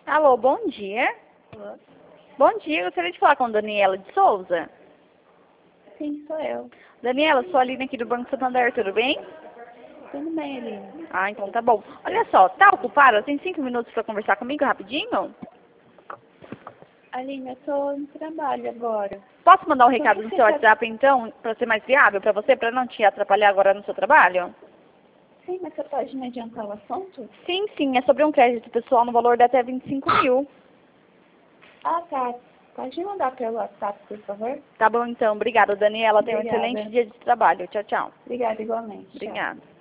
Alô, bom dia. Alô? Bom dia, gostaria de falar com a Daniela de Souza. Sim, sou eu. Daniela, sou a Aline aqui do Banco Santander, tudo bem? Tudo bem, Aline? Ah, então tá bom. Olha só, tá ocupada? Tem 5 minutos para conversar comigo rapidinho? Aline, eu tô no trabalho agora. Posso mandar um Por recado que no você seu tá... WhatsApp então, para ser mais viável para você, para não te atrapalhar agora no seu trabalho? Sim, mas você pode me adiantar o assunto? Sim, sim, é sobre um crédito pessoal no valor de até 25 mil. Ah, tá. Pode me mandar pelo WhatsApp, por favor? Tá bom então, obrigada Daniela, tenha um excelente Obrigada. dia de trabalho. Tchau, tchau. Obrigada igualmente. Tchau. Obrigada.